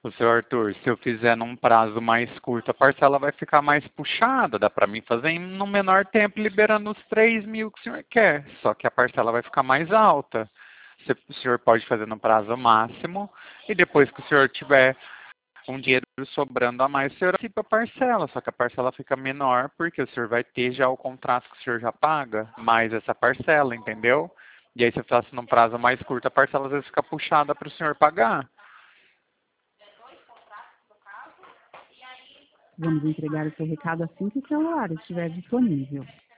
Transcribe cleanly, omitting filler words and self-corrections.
O seu Arthur, se eu fizer num prazo mais curto, a parcela vai ficar mais puxada. Dá para mim fazer em no menor tempo, liberando os 3.000 que o senhor quer. Só que a parcela vai ficar mais alta. O senhor pode fazer no prazo máximo e depois que o senhor tiver um dinheiro sobrando a mais, o senhor antecipa a parcela. Só que a parcela fica menor porque o senhor vai ter já o contrato que o senhor já paga, mais essa parcela, entendeu? E aí se eu faço num prazo mais curto, a parcela às vezes fica puxada para o senhor pagar. Vamos entregar o seu recado assim que o celular estiver disponível.